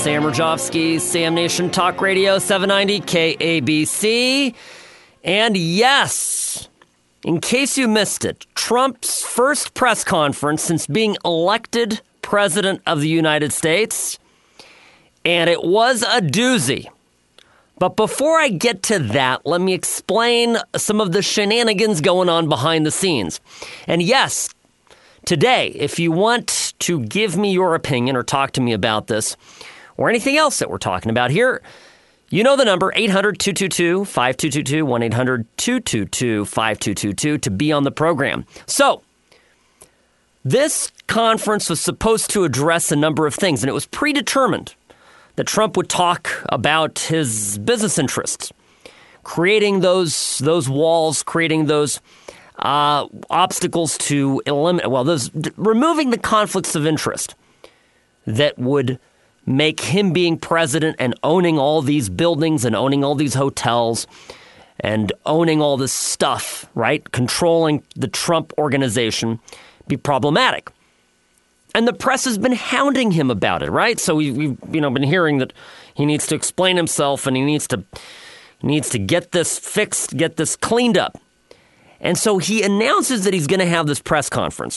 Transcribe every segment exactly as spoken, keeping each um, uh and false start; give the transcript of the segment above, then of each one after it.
Sam Rajovsky, Sam Nation Talk Radio, seven ninety K A B C. And yes, in case you missed it, Trump's first press conference since being elected president of the United States. And it was a doozy. But before I get to that, let me explain some of the shenanigans going on behind the scenes. And yes, today, if you want to give me your opinion or talk to me about this or anything else that we're talking about here, you know the number, eight hundred, two two two, five two two two, one eight hundred, two two two, five two two two to be on the program. So, this conference was supposed to address a number of things, and it was predetermined that Trump would talk about his business interests, creating those those walls, creating those uh, obstacles to eliminate, well, those removing the conflicts of interest that would make him being president and owning all these buildings and owning all these hotels and owning all this stuff, right? Controlling the Trump organization be problematic. And the press has been hounding him about it, right? So we, we've you know been hearing that he needs to explain himself and he needs to needs to get this fixed, get this cleaned up. And so he announces that he's going to have this press conference.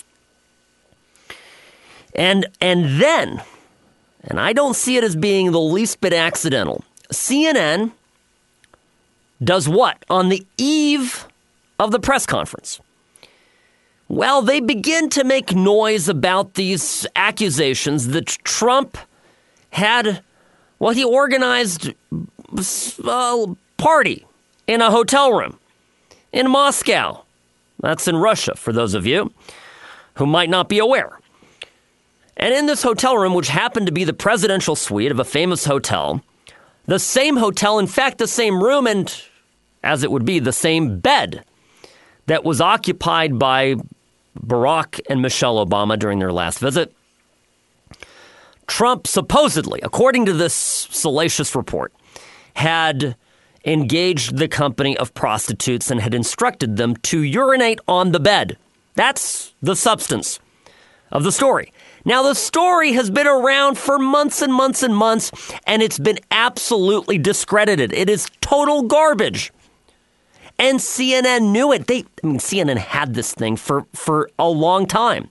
And and then, and I don't see it as being the least bit accidental, C N N does what on the eve of the press conference? Well, they begin to make noise about these accusations that Trump had, well, he organized a party in a hotel room in Moscow. That's in Russia, for those of you who might not be aware. And in this hotel room, which happened to be the presidential suite of a famous hotel, the same hotel, in fact, the same room, and as it would be, the same bed that was occupied by Barack and Michelle Obama during their last visit. Trump supposedly, according to this salacious report, had engaged the company of prostitutes and had instructed them to urinate on the bed. That's the substance of the story. Now, the story has been around for months and months and months, and it's been absolutely discredited. It is total garbage. And C N N knew it. They, I mean, C N N had this thing for, for a long time.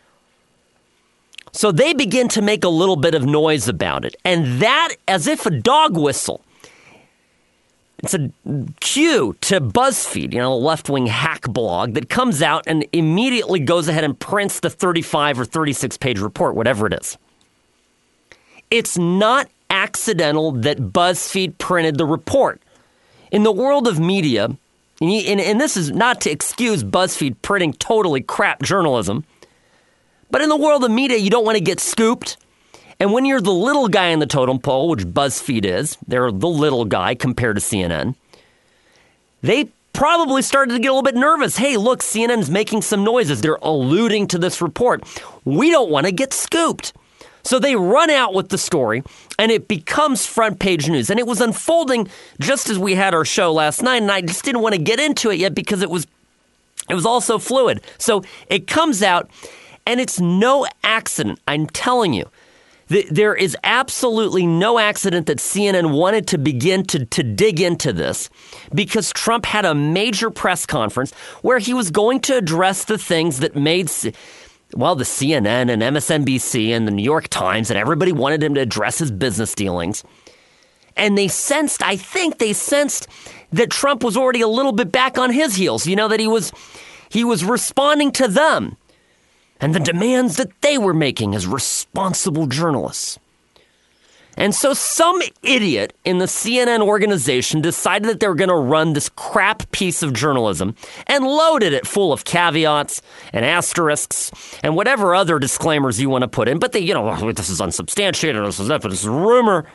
So they begin to make a little bit of noise about it. And that, as if a dog whistle, it's a cue to BuzzFeed, you know, a left-wing hack blog that comes out and immediately goes ahead and prints the thirty-five or thirty-six page report, whatever it is. It's not accidental that BuzzFeed printed the report. In the world of media, And, you, and, and this is not to excuse BuzzFeed printing totally crap journalism, but in the world of media, you don't want to get scooped. And when you're the little guy in the totem pole, which BuzzFeed is, they're the little guy compared to C N N, they probably started to get a little bit nervous. Hey, look, C N N's making some noises. They're alluding to this report. We don't want to get scooped. So they run out with the story, and it becomes front page news. And it was unfolding just as we had our show last night, and I just didn't want to get into it yet because it was it was all so fluid. So it comes out, and it's no accident. I'm telling you, th- there is absolutely no accident that C N N wanted to begin to, to dig into this, because Trump had a major press conference where he was going to address the things that made... Well, the C N N and M S N B C and the New York Times and everybody wanted him to address his business dealings. And they sensed, I think they sensed that Trump was already a little bit back on his heels. You know, that he was he was responding to them and the demands that they were making as responsible journalists. And so some idiot in the C N N organization decided that they were going to run this crap piece of journalism and loaded it full of caveats and asterisks and whatever other disclaimers you want to put in. But they, you know, oh, this is unsubstantiated, this is that, but this is a rumor.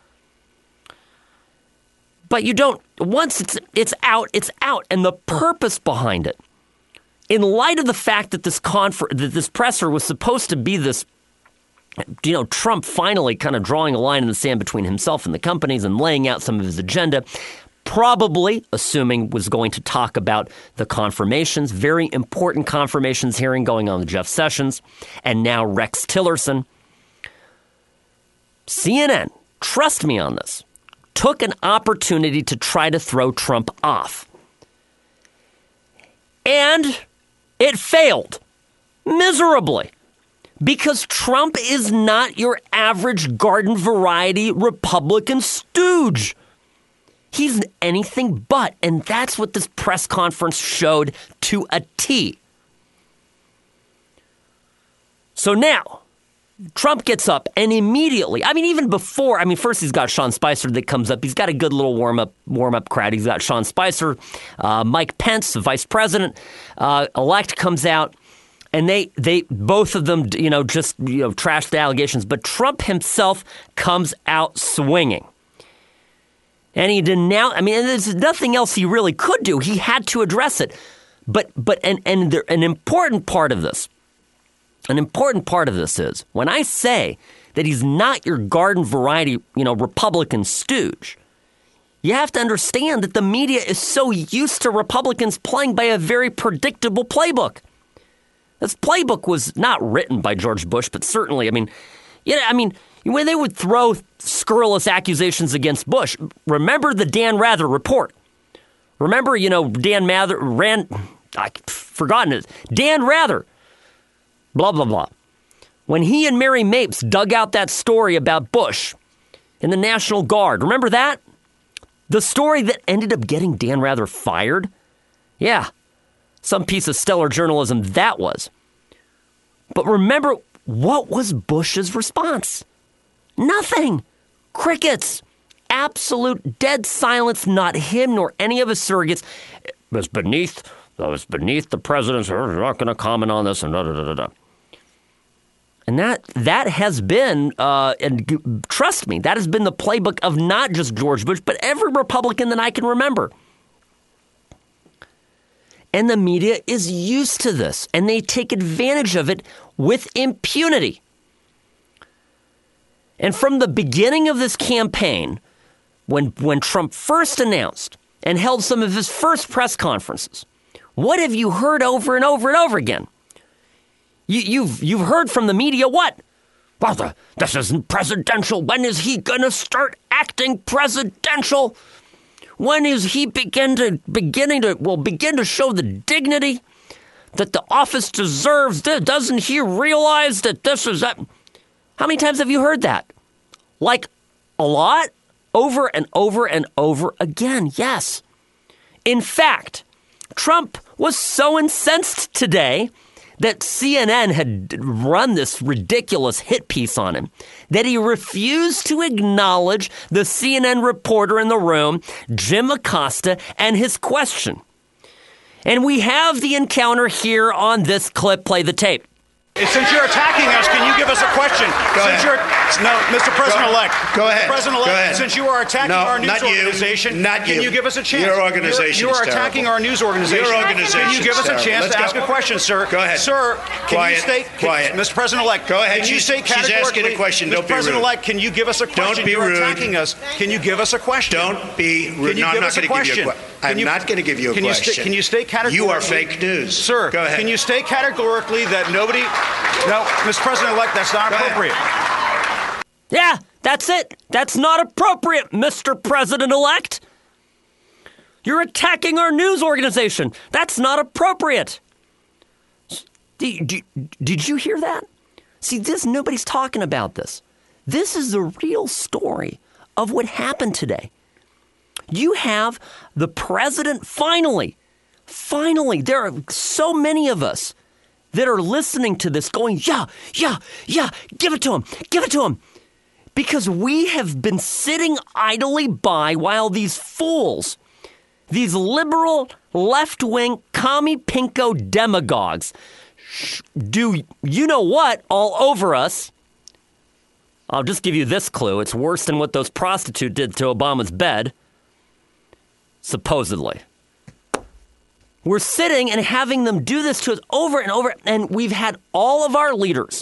But you don't, once it's it's out, it's out. And the purpose behind it, in light of the fact that this confer- that this presser was supposed to be this, you know, Trump finally kind of drawing a line in the sand between himself and the companies and laying out some of his agenda, probably assuming was going to talk about the confirmations, very important confirmations hearing going on with Jeff Sessions and now Rex Tillerson. C N N, trust me on this, took an opportunity to try to throw Trump off. And it failed miserably because Trump is not your average garden variety Republican stooge. He's anything but, and that's what this press conference showed to a T. So now, Trump gets up and immediately, I mean, even before, I mean, first he's got Sean Spicer that comes up. He's got a good little warm-up warm-up crowd. He's got Sean Spicer, uh, Mike Pence, the vice president, uh, elect, comes out, and they, they, both of them, you know, just, you know, trashed the allegations. But Trump himself comes out swinging. And he denounced, I mean, there's nothing else he really could do. He had to address it. But, but, and, and there, an important part of this, An important part of this is when I say that he's not your garden variety, you know, Republican stooge, you have to understand that the media is so used to Republicans playing by a very predictable playbook. This playbook was not written by George Bush, but certainly, I mean, yeah, I mean, when they would throw scurrilous accusations against Bush, remember the Dan Rather report. Remember, you know, Dan Mather ran, I've forgotten it, Dan Rather. Blah, blah, blah. When he and Mary Mapes dug out that story about Bush in the National Guard, remember that? The story that ended up getting Dan Rather fired? Yeah, some piece of stellar journalism that was. But remember, what was Bush's response? Nothing. Crickets. Absolute dead silence, not him nor any of his surrogates. It was beneath... That was beneath the president's, we're not going to comment on this, and da da da da da. And that that has been, uh, and g- trust me, that has been the playbook of not just George Bush, but every Republican that I can remember. And the media is used to this, and they take advantage of it with impunity. And from the beginning of this campaign, when when Trump first announced and held some of his first press conferences, what have you heard over and over and over again? You, you've you've heard from the media what? Well, the, this isn't presidential. When is he going to start acting presidential? When is he begin to beginning to will begin to show the dignity that the office deserves? Doesn't he realize that this is that? How many times have you heard that? Like a lot, over and over and over again. Yes. In fact, Trump was so incensed today that C N N had run this ridiculous hit piece on him that he refused to acknowledge the C N N reporter in the room, Jim Acosta, and his question. And we have the encounter here on this clip. Play the tape. Since you're attacking us, can you give us a question? Go since ahead. You're, no, Mister President-elect. Go, go ahead. President-elect, Go ahead. since you are attacking no, our news not organization, you. Not can you. you give us a chance? Your organization You are is attacking terrible. our news organization. Your organization Can you give is us a chance Let's to go. ask a question, sir? Go ahead. Sir, can Quiet. you state, can, Quiet. Mister President-elect, Go ahead. Can you She's- state she's categorically, asking a question. Don't Mister be rude. President-elect, can you give us a question? Don't be You're rude. attacking us. Can you give us a question? Don't be rude. Can you no, give I'm us not a going to give you a question? question. Can I'm you- not going to give you a can you question. sta- can you state categorically? You are fake news. Sir, go ahead. Can you state categorically that nobody... No, Mister President-elect, that's not Go ahead. appropriate. Yeah, that's it. That's not appropriate, Mister President-elect. You're attacking our news organization. That's not appropriate. Did, did, did you hear that? See, this nobody's talking about this. This is the real story of what happened today. You have the president finally, finally, there are so many of us that are listening to this going, yeah, yeah, yeah, give it to him, give it to him. Because we have been sitting idly by while these fools, these liberal, left-wing, commie pinko demagogues do you know what all over us. I'll just give you this clue. It's worse than what those prostitutes did to Obama's bed. Supposedly. We're sitting and having them do this to us over and over, and we've had all of our leaders,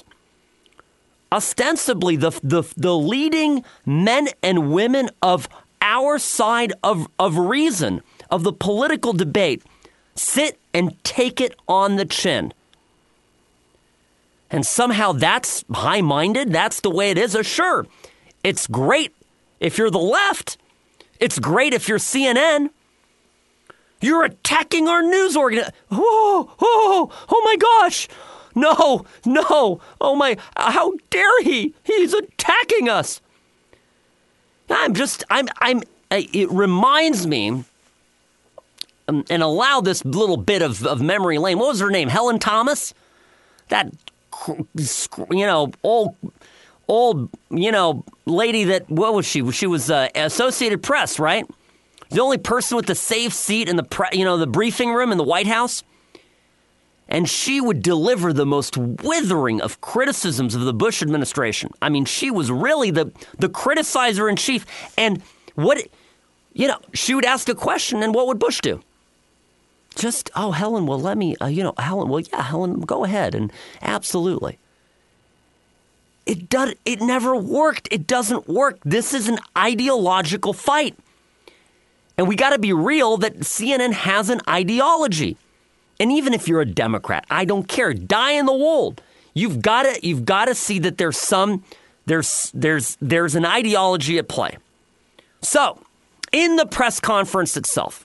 ostensibly the the, the leading men and women of our side of, of reason, of the political debate, sit and take it on the chin. And somehow that's high-minded, that's the way it is. Uh, sure, It's great if you're the left. It's great if you're C N N. You're attacking our news organization. Oh, oh, oh my gosh. No, no. Oh my, how dare he? He's attacking us. I'm just, I'm, I'm, it reminds me, um, and allow this little bit of, of memory lane. What was her name? Helen Thomas? That, you know, old, old, you know, lady that, what was she? She was uh, Associated Press, right? The only person with the safe seat in the, pre- you know, the briefing room in the White House. And she would deliver the most withering of criticisms of the Bush administration. I mean, she was really the, the criticizer in chief. And what, you know, she would ask a question, and what would Bush do? Just, oh, Helen, well, let me, uh, you know, Helen, well, yeah, Helen, go ahead. And absolutely. It does, it never worked. It doesn't work. This is an ideological fight. And we got to be real that C N N has an ideology. And even if you're a Democrat, I don't care. Die in the wool. You've got to you've got to see that there's some there's there's there's an ideology at play. So, in the press conference itself,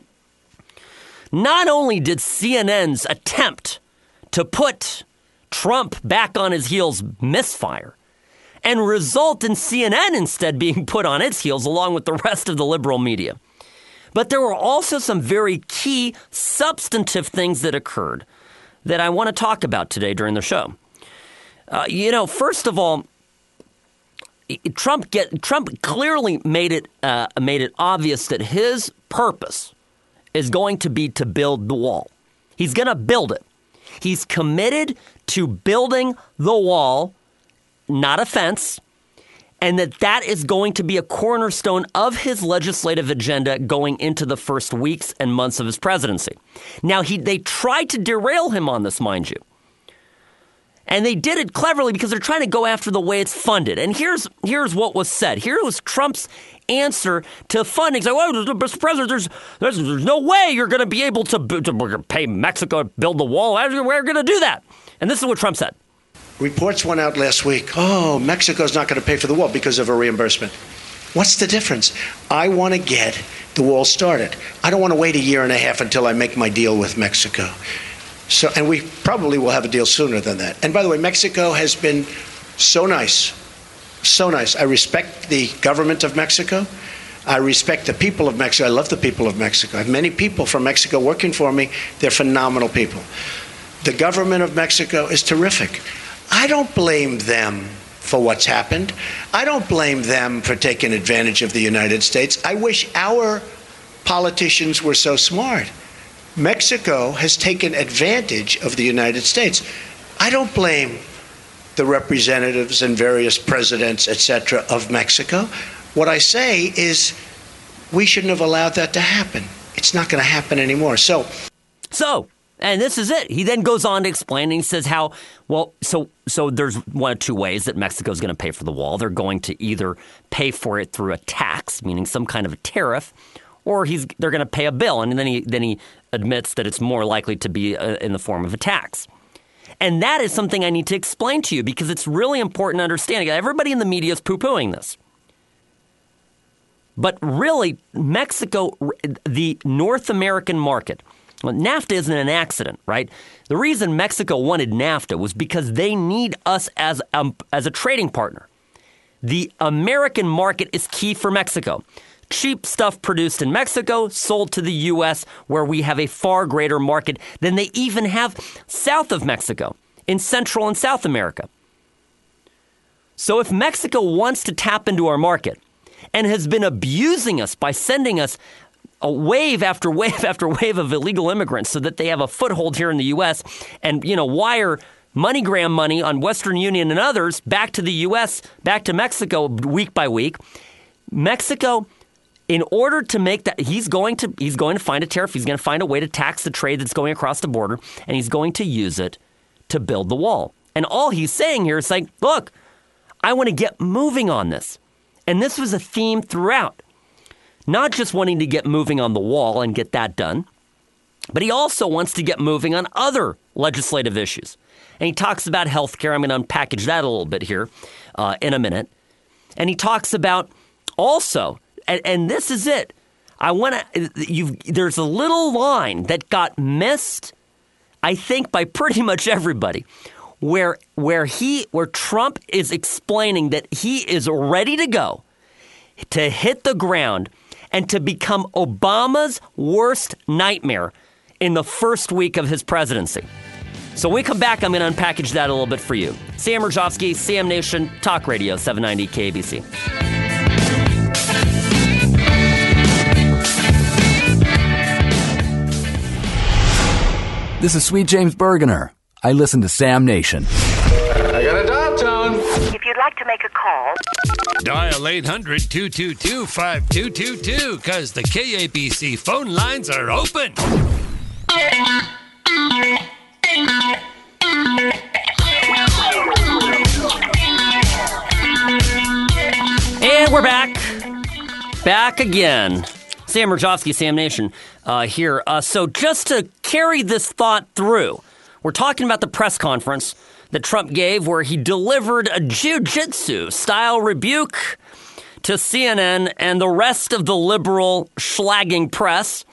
not only did C N N's attempt to put Trump back on his heels misfire and result in C N N instead being put on its heels along with the rest of the liberal media, but there were also some very key substantive things that occurred that I want to talk about today during the show. Uh, you know, first of all, Trump get Trump clearly made it uh, made it obvious that his purpose is going to be to build the wall. He's going to build it. He's committed to building the wall, not a fence. And that that is going to be a cornerstone of his legislative agenda going into the first weeks and months of his presidency. Now, he they tried to derail him on this, mind you. And they did it cleverly because they're trying to go after the way it's funded. And here's here's what was said. Here was Trump's answer to funding. He's like, well, Mister President, there's, there's, there's no way you're going to be able to, to pay Mexico to build the wall. We're going to do that. And this is what Trump said. Reports went out last week. Oh, Mexico's not going to pay for the wall because of a reimbursement. What's the difference? I want to get the wall started. I don't want to wait a year and a half until I make my deal with Mexico. So, and we probably will have a deal sooner than that. And by the way, Mexico has been so nice, so nice. I respect the government of Mexico. I respect the people of Mexico. I love the people of Mexico. I have many people from Mexico working for me. They're phenomenal people. The government of Mexico is terrific. I don't blame them for what's happened. I don't blame them for taking advantage of the United States. I wish our politicians were so smart. Mexico has taken advantage of the United States. I don't blame the representatives and various presidents, et cetera, of Mexico. What I say is we shouldn't have allowed that to happen. It's not going to happen anymore. So, so. And this is it. He then goes on to explain, and he says how, well, so so there's one of two ways that Mexico is going to pay for the wall. They're going to either pay for it through a tax, meaning some kind of a tariff, or he's they're going to pay a bill. And then he then he admits that it's more likely to be a, in the form of a tax. And that is something I need to explain to you because it's really important to understand. Everybody in the media is poo-pooing this. But really, Mexico, the North American market, well, NAFTA isn't an accident, right? The reason Mexico wanted NAFTA was because they need us as a, as a trading partner. The American market is key for Mexico. Cheap stuff produced in Mexico, sold to the U S, where we have a far greater market than they even have south of Mexico, in Central and South America. So if Mexico wants to tap into our market and has been abusing us by sending us a wave after wave after wave of illegal immigrants so that they have a foothold here in the U S and, you know, wire MoneyGram money on Western Union and others back to the U S, back to Mexico week by week. Mexico, in order to make that, he's going to he's going to find a tariff. He's going to find a way to tax the trade that's going across the border, and he's going to use it to build the wall. And all he's saying here is like, look, I want to get moving on this. And this was a theme throughout. Not just wanting to get moving on the wall and get that done, but he also wants to get moving on other legislative issues. And he talks about health care. I'm going to unpackage that a little bit here uh, in a minute. And he talks about also, and, and this is it. I want to, you've, there's a little line that got missed, I think, by pretty much everybody, where, where he, where Trump is explaining that he is ready to go to hit the ground and to become Obama's worst nightmare in the first week of his presidency. So when we come back, I'm going to unpackage that a little bit for you. Sam Mirjovsky, Sam Nation, Talk Radio, seven ninety K A B C. This is Sweet James Bergener. I listen to Sam Nation. I got a dial tone. If you'd like to make a call, dial eight hundred, two two two, five two two two, because the K A B C phone lines are open. And we're back. Back again. Sam Mirjovsky, Sam Nation, uh, here. Uh, so just to carry this thought through, we're talking about the press conference that Trump gave where he delivered a jiu-jitsu style rebuke to C N N and the rest of the liberal schlagging press.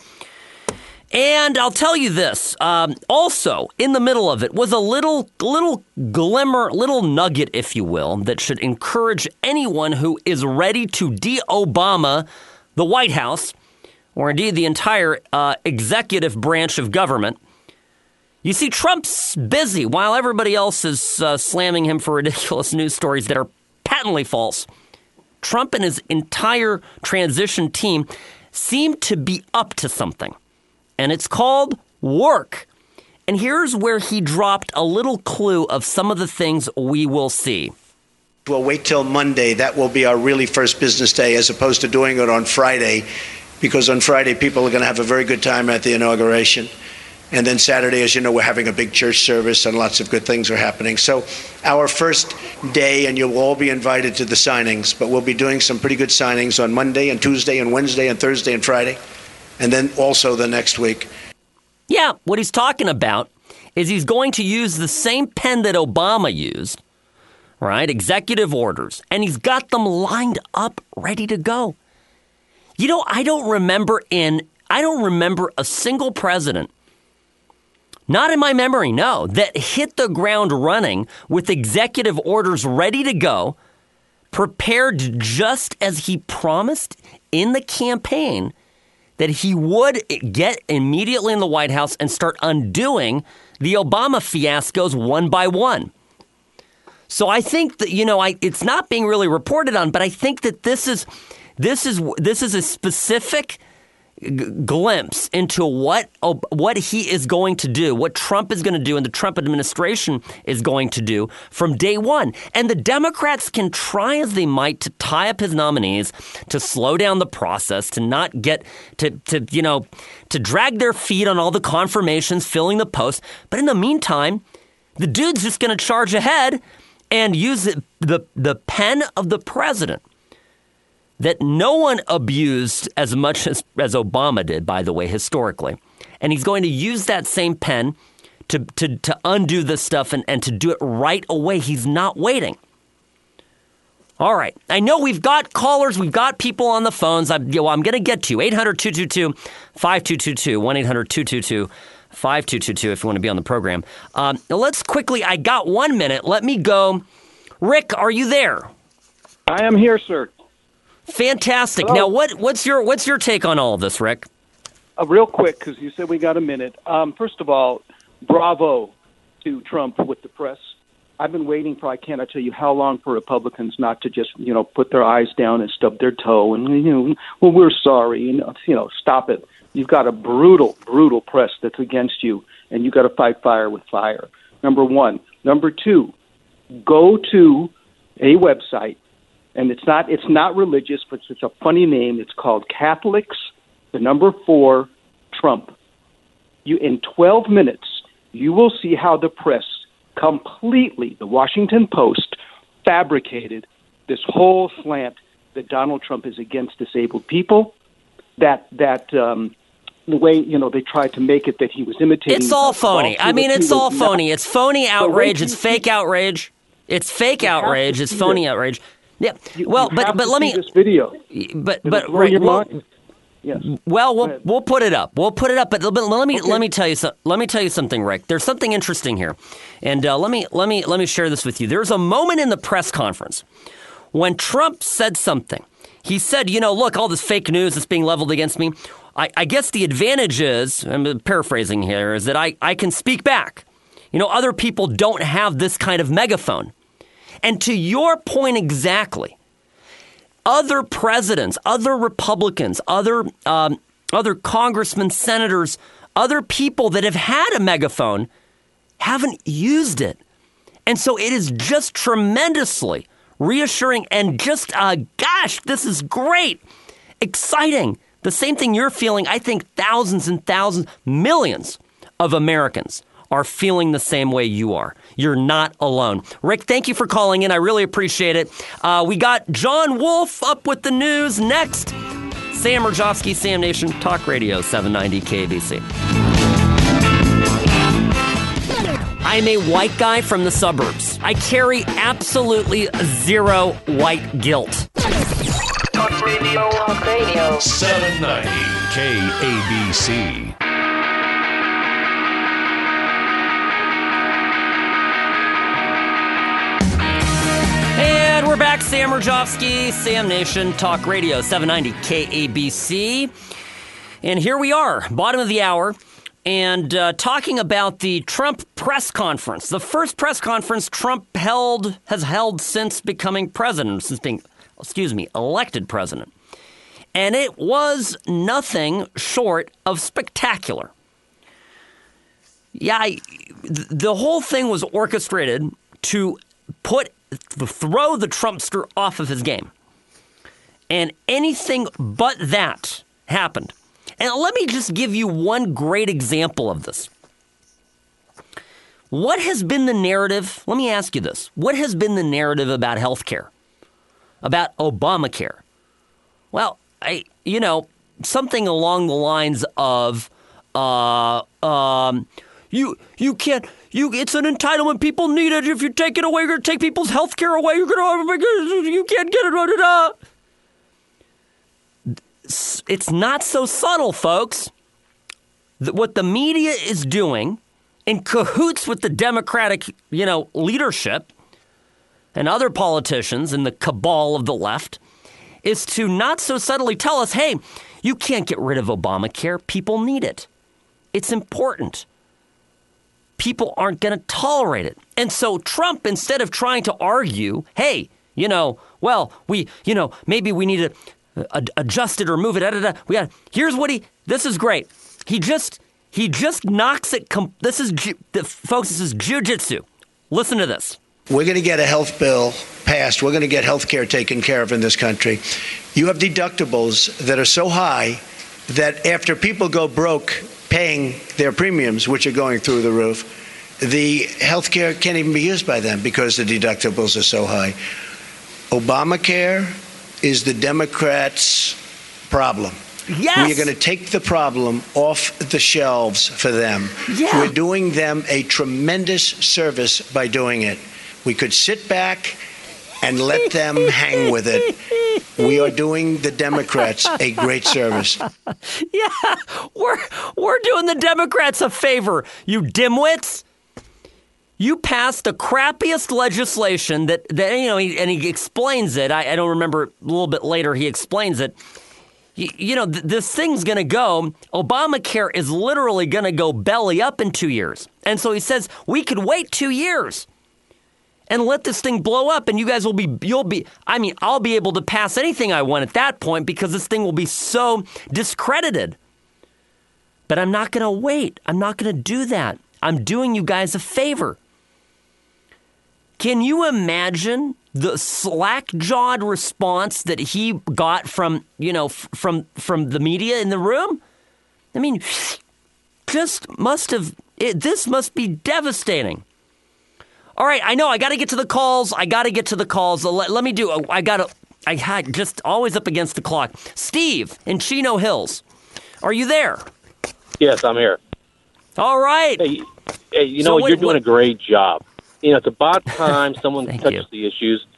And I'll tell you this, um, also in the middle of it was a little, little glimmer, little nugget, if you will, that should encourage anyone who is ready to de-Obama the White House, or indeed the entire uh, executive branch of government. You see, Trump's busy while everybody else is uh, slamming him for ridiculous news stories that are patently false. Trump and his entire transition team seem to be up to something, and it's called work. And here's where he dropped a little clue of some of the things we will see. We'll wait till Monday. That will be our really first business day, as opposed to doing it on Friday, because on Friday people are going to have a very good time at the inauguration. And then Saturday, as you know, we're having a big church service and lots of good things are happening. So our first day, and you'll all be invited to the signings, but we'll be doing some pretty good signings on Monday and Tuesday and Wednesday and Thursday and Friday, and then also the next week. Yeah, what he's talking about is he's going to use the same pen that Obama used, right? Executive orders, and he's got them lined up, ready to go. You know, I don't remember in, I don't remember a single president, not in my memory, no, that hit the ground running with executive orders ready to go, prepared just as he promised in the campaign that he would get immediately in the White House and start undoing the Obama fiascos one by one. So I think that, you know, I, it's not being really reported on, but I think that this is this is this is a specific g- glimpse into what what he is going to do, what Trump is going to do, and the Trump administration is going to do from day one. And the Democrats can try as they might to tie up his nominees, to slow down the process, to not get to to you know to drag their feet on all the confirmations, filling the post. But in the meantime, the dude's just going to charge ahead and use the, the the pen of the president that no one abused as much as, as Obama did, by the way, historically. And he's going to use that same pen to to, to undo this stuff and, and to do it right away. He's not waiting. All right. I know we've got callers. We've got people on the phones. I'm, you know, I'm going to get to you. eight hundred, two two two, five two two two, one eight hundred, two two two, five two two two if you want to be on the program. Um, now let's quickly, I got one minute. Let me go. Rick, are you there? I am here, sir. Fantastic. Hello. Now, what, what's your what's your take on all of this, Rick? Uh, real quick, because you said we got a minute. Um, first of all, bravo to Trump with the press. I've been waiting for, I can't tell you how long, for Republicans not to just, you know, put their eyes down and stub their toe and, you know, well, we're sorry, you know, you know, stop it. You've got a brutal, brutal press that's against you, and you've got to fight fire with fire. Number one. Number two, go to a website, and it's not it's not religious, but it's a funny name. It's called Catholics, the number four, Trump. You in twelve minutes, you will see how the press completely, the Washington Post, fabricated this whole slant that Donald Trump is against disabled people, that that um, the way, you know, they tried to make it that he was imitating. It's all phony. I mean, it's all phony. It's phony outrage. It's fake outrage. It's fake outrage. It's phony outrage. Yeah. You, well, you but have but to let see me. this video. But It'll but blow right, your well, mind. Yes. Well, we'll Go ahead. we'll put it up. We'll put it up. But, but let me Okay. let me tell you so, let me tell you something, Rick. There's something interesting here, and uh, let me let me let me share this with you. There's a moment in the press conference when Trump said something. He said, "You know, look, all this fake news that's being leveled against me. I, I guess the advantage is, I'm paraphrasing here, is that I, I can speak back. You know, other people don't have this kind of megaphone." And to your point exactly. Other presidents, other Republicans, other um, other congressmen, senators, other people that have had a megaphone haven't used it. And so it is just tremendously reassuring and just, uh, gosh, this is great, exciting. The same thing you're feeling, I think thousands and thousands, millions of Americans are feeling the same way you are. You're not alone. Rick, thank you for calling in. I really appreciate it. Uh, we got John Wolf up with the news next. Sam Rajovsky, Sam Nation, Talk Radio, seven ninety K A B C. I'm a white guy from the suburbs. I carry absolutely zero white guilt. Talk radio, talk radio. seven ninety K A B C. And we're back. Sam Rajovsky, Sam Nation, Talk Radio, seven ninety K A B C. And here we are, bottom of the hour, and uh, talking about the Trump press conference. The first press conference Trump held has held since becoming president, since being, excuse me, elected president. And it was nothing short of spectacular. Yeah, I, the whole thing was orchestrated to put throw the Trumpster off of his game. And anything but that happened. And let me just give you one great example of this. What has been the narrative? Let me ask you this. What has been the narrative about health care? About Obamacare? Well, I, you know, something along the lines of, uh, um, you, you can't, you, it's an entitlement. People need it. If you take it away, you're going to take people's health care away. You're going to, you can't get it. Da, da, da. It's not so subtle, folks. What the media is doing in cahoots with the Democratic, you know, leadership and other politicians in the cabal of the left is to not so subtly tell us, hey, you can't get rid of Obamacare. People need it. It's important. People aren't going to tolerate it. And so Trump, instead of trying to argue, hey, you know, well, we, you know, maybe we need to uh, adjust it or move it. Da, da, da. We got, here's what he, this is great. He just, he just knocks it. Com- this is, ju- folks, this is jujitsu. Listen to this. We're going to get a health bill passed. We're going to get health care taken care of in this country. You have deductibles that are so high that after people go broke paying their premiums, which are going through the roof, the health care can't even be used by them because the deductibles are so high. Obamacare is the Democrats' problem. Yes. We are going to take the problem off the shelves for them. Yeah. We're doing them a tremendous service by doing it. We could sit back and let them hang with it. We are doing the Democrats a great service. Yeah, we're we're doing the Democrats a favor, you dimwits. You passed the crappiest legislation that, that you know, he, and he explains it. I, I don't remember, a little bit later he explains it. You, you know, th- this thing's going to go, Obamacare is literally going to go belly up in two years. And so he says, we could wait two years and let this thing blow up, and you guys will be, you'll be, I mean, I'll be able to pass anything I want at that point because this thing will be so discredited. But I'm not going to wait. I'm not going to do that. I'm doing you guys a favor. Can you imagine the slack-jawed response that he got from, you know, f- from from the media in the room? I mean, just must have, it, this must be devastating. All right, I know, I got to get to the calls. I got to get to the calls. Let, let me do, I got to, I had just always up against the clock. Steve in Chino Hills, are you there? Yes, I'm here. All right. Hey, hey you So know, what- you're doing what- a great job. You know, it's about time someone Thank touches you. the issues.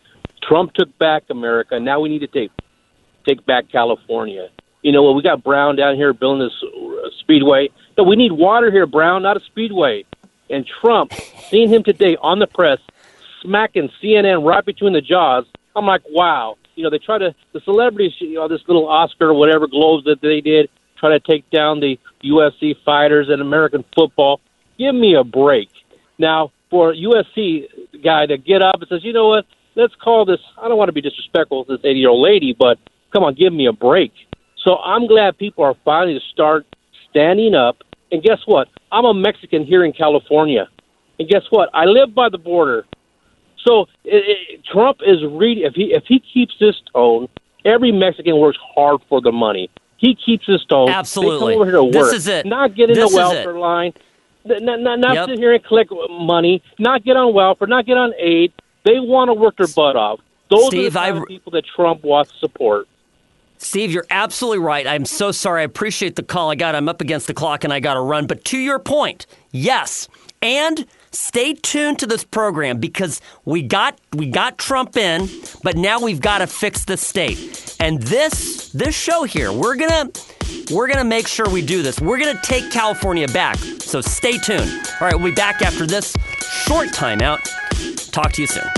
Trump took back America. Now we need to take take back California. You know, we got Brown down here building this uh, speedway. No, we need water here, Brown, not a speedway. And Trump, seeing him today on the press, smacking C N N right between the jaws, I'm like, wow. You know, they try to, the celebrities, you know, this little Oscar or whatever globes that they did, try to take down the U F C fighters and American football. Give me a break. Now, for a U F C guy to get up and says, you know what, let's call this, I don't want to be disrespectful to this eighty-year-old lady, but come on, give me a break. So I'm glad people are finally to start standing up. And guess what? I'm a Mexican here in California. And guess what? I live by the border. So it, it, Trump is really, if he if he keeps this tone, every Mexican works hard for the money. He keeps his tone. Absolutely. They come over here to work. This is it. Not get in this the welfare line. Not, not, not yep. sit here and collect money. Not get on welfare. Not get on aid. They want to work their butt off. Those Steve, are the kind I... of people that Trump wants to support. Steve, you're absolutely right. I'm so sorry. I appreciate the call. I got. I'm up against the clock and I got to run. But to your point, yes. And stay tuned to this program because we got we got Trump in, but now we've got to fix the state. And this this show here, we're gonna we're gonna make sure we do this. We're gonna take California back. So stay tuned. All right, we'll be back after this short timeout. Talk to you soon.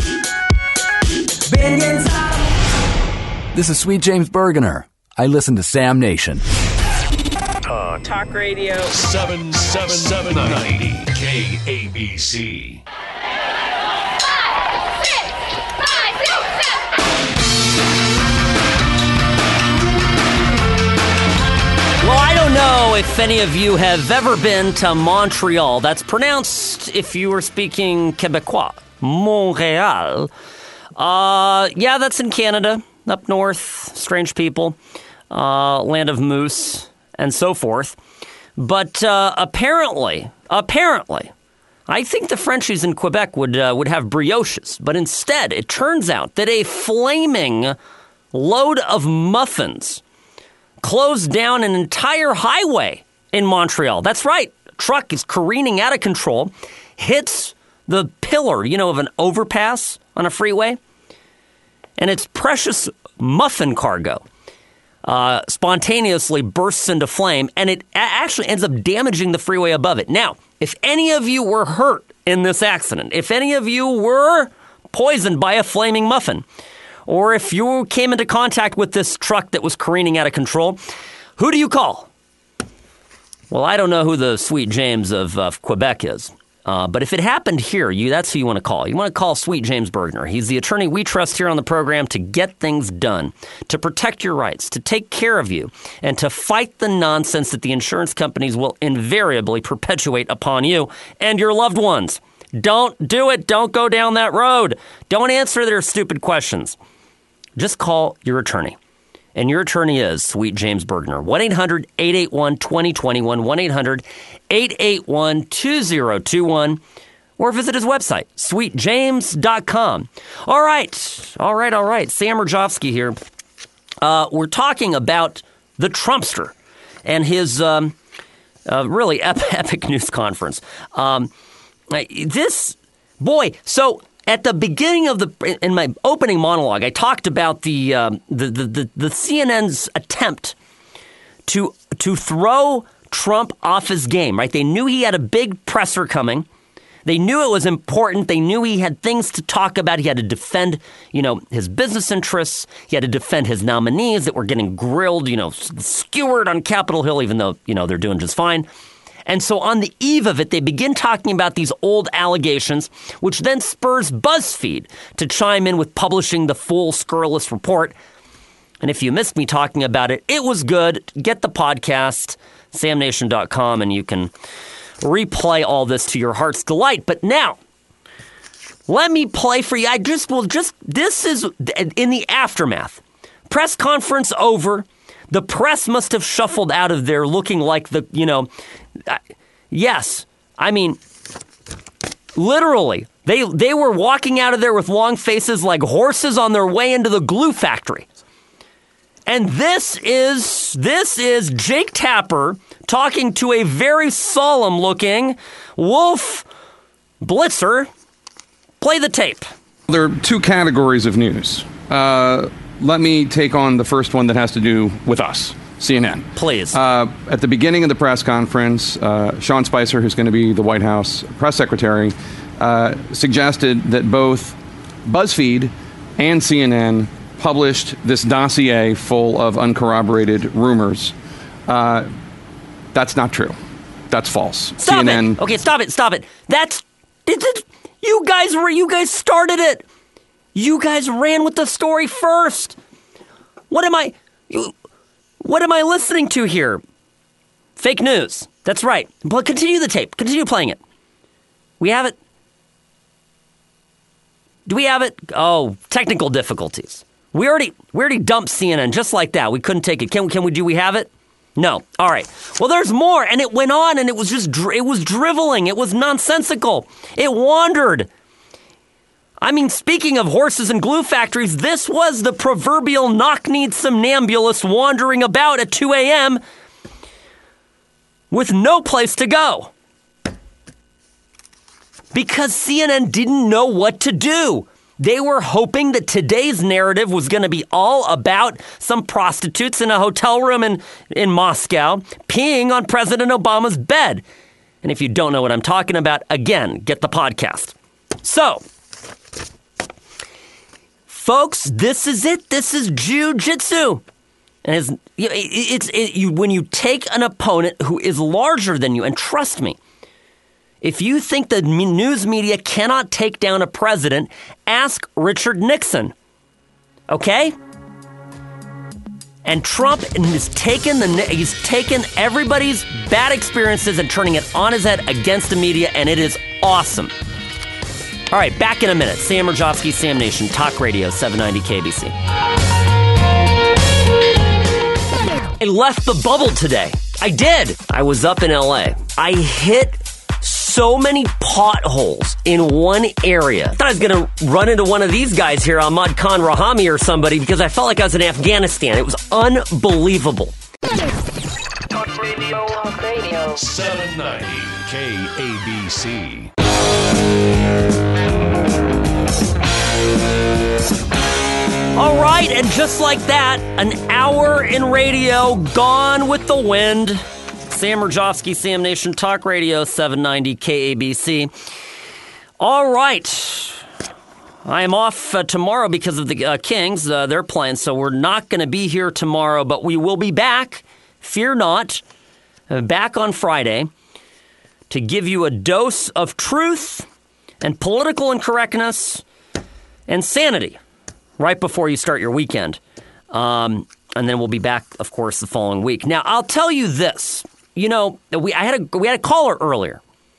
This is Sweet James Bergener. I listen to Sam Nation. Talk, Talk Radio. seven seven seven ninety K A B C. Well, I don't know if any of you have ever been to Montreal. That's pronounced, if you were speaking Quebecois, Montreal. Uh, yeah, that's in Canada, up north, strange people, uh, land of moose, and so forth. But uh, apparently, apparently, I think the Frenchies in Quebec would uh, would have brioches. But instead, it turns out that a flaming load of muffins closed down an entire highway in Montreal. That's right. A truck is careening out of control, hits the pillar, you know, of an overpass on a freeway, and its precious muffin cargo uh, spontaneously bursts into flame, and it a- actually ends up damaging the freeway above it. Now, if any of you were hurt in this accident, if any of you were poisoned by a flaming muffin, or if you came into contact with this truck that was careening out of control, who do you call? Well, I don't know who the Sweet James of uh, Quebec is. Uh, but if it happened here, you that's who you want to call. You want to call Sweet James Bergener. He's the attorney we trust here on the program to get things done, to protect your rights, to take care of you, and to fight the nonsense that the insurance companies will invariably perpetuate upon you and your loved ones. Don't do it. Don't go down that road. Don't answer their stupid questions. Just call your attorney. And your attorney is Sweet James Bergener. one eight hundred eight eight one two zero two one, one eight hundred eight eight one two zero two one, or visit his website, sweet james dot com. All right, all right, all right. Sam Rajovsky here. Uh, we're talking about the Trumpster and his um, uh, really ep- epic news conference. Um, this, boy, so... At the beginning of the, in my opening monologue, I talked about the um, the, the, the the C N N's attempt to to throw Trump off his game. Right? They knew he had a big presser coming. They knew it was important. They knew he had things to talk about. He had to defend, you know, his business interests. He had to defend his nominees that were getting grilled, you know, skewered on Capitol Hill, even though you know they're doing just fine. And so on the eve of it, they begin talking about these old allegations, which then spurs BuzzFeed to chime in with publishing the full scurrilous report. And if you missed me talking about it, it was good. Get the podcast, sam nation dot com, and you can replay all this to your heart's delight. But now, let me play for you. I just will just, this is in the aftermath. Press conference over. The press must have shuffled out of there looking like the, you know, uh, yes, I mean, literally, they they were walking out of there with long faces like horses on their way into the glue factory. And this is, this is Jake Tapper talking to a very solemn-looking Wolf Blitzer. Play the tape. There are two categories of news. Uh, let me take on the first one that has to do with us, C N N. Please. Uh, at the beginning of the press conference, uh, Sean Spicer, who's going to be the White House press secretary, uh, suggested that both BuzzFeed and C N N published this dossier full of uncorroborated rumors. Uh, that's not true. That's false. Stop C N N. it. Okay, stop it. Stop it. That's it, it, you guys were you guys started it. You guys ran with the story first. What am I you, what am I listening to here? Fake news. That's right. But continue the tape. Continue playing it. We have it. Do we have it? Oh, technical difficulties. We already we already dumped C N N just like that. We couldn't take it. Can can we do we have it? No. All right. Well, there's more, and it went on, and it was just it was driveling. It was nonsensical. It wandered. I mean, speaking of horses and glue factories, this was the proverbial knock-kneed somnambulist wandering about at two a.m. with no place to go. Because C N N didn't know what to do. They were hoping that today's narrative was going to be all about some prostitutes in a hotel room in, in Moscow peeing on President Obama's bed. And if you don't know what I'm talking about, again, get the podcast. So, folks, this is it. This is jiu-jitsu. And it's, it's, it, you, when you take an opponent who is larger than you, and trust me, if you think the news media cannot take down a president, ask Richard Nixon. Okay? And Trump has taken the he's taken everybody's bad experiences and turning it on his head against the media, and it is awesome. All right, back in a minute. Sam Rajovsky, Sam Nation, Talk Radio, seven ninety K B C. I left the bubble today. I did. I was up in L A. I hit so many potholes in one area. I thought I was going to run into one of these guys here, Ahmad Khan Rahami or somebody, because I felt like I was in Afghanistan. It was unbelievable. Talk Radio. Talk Radio. seven ninety K A B C. All right, and just like that, an hour in radio gone with the wind. Sam Rajovsky, Sam Nation, Talk Radio, seven ninety K A B C. All right. I am off uh, tomorrow because of the uh, Kings. Uh, they're playing, so we're not going to be here tomorrow, but we will be back, fear not, uh, back on Friday to give you a dose of truth and political incorrectness and sanity right before you start your weekend. Um, and then we'll be back, of course, the following week. Now, I'll tell you this. You know, we I had a we had a caller earlier,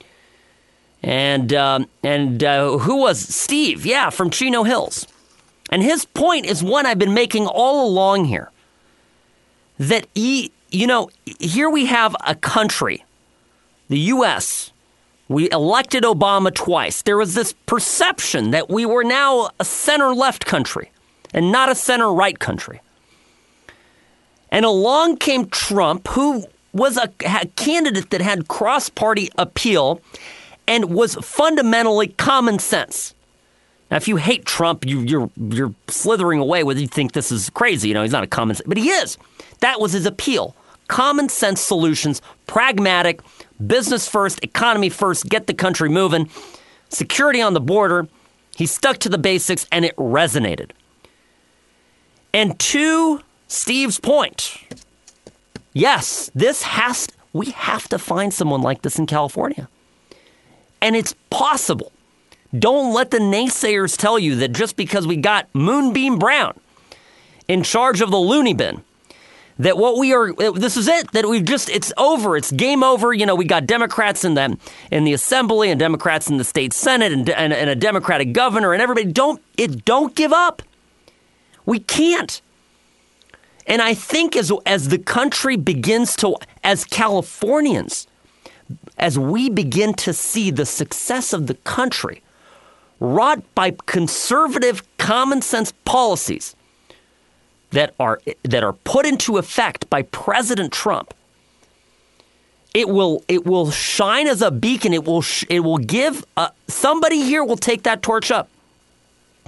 and um, and uh, who was Steve? Yeah, from Chino Hills, and his point is one I've been making all along here. That he, you know, here we have a country, the U S We elected Obama twice. There was this perception that we were now a center-left country and not a center-right country. And along came Trump, who was a, a candidate that had cross-party appeal and was fundamentally common sense. Now, if you hate Trump, you, you're you're slithering away whether you think this is crazy. You know, he's not a common sense, but he is. That was his appeal. Common sense solutions, pragmatic, business first, economy first, get the country moving, security on the border. He stuck to the basics, and it resonated. And to Steve's point, yes, this has, we have to find someone like this in California. And it's possible. Don't let the naysayers tell you that just because we got Moonbeam Brown in charge of the loony bin, that what we are, this is it, that we've just, it's over, it's game over. You know, we got Democrats in the, in the Assembly and Democrats in the state Senate and, and, and a Democratic governor and everybody. Don't, it, don't give up. We can't. And I think as, as the country begins to, as Californians, as we begin to see the success of the country wrought by conservative common sense policies that are that are put into effect by President Trump, it will it will shine as a beacon. It will sh- it will give uh, somebody here will take that torch up.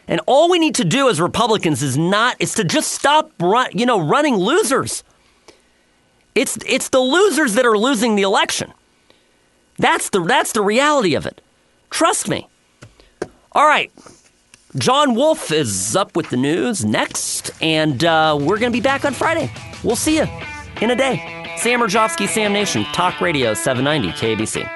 And all we need to do as Republicans is not is to just stop run, you know, running losers. It's it's the losers that are losing the election. That's the that's the reality of it. Trust me. All right. John Wolf is up with the news next, and uh, we're going to be back on Friday. We'll see you in a day. Sam Rajovsky, Sam Nation, Talk Radio seven ninety K A B C.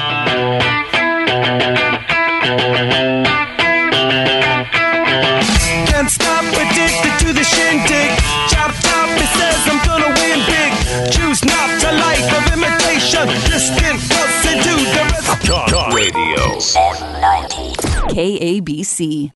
Can't stop, addicted to the shindig. Chop, chop, it says I'm gonna win big. Choose not a life of imitation. Listen close and do the rest. Talk Radio seven ninety K A B C.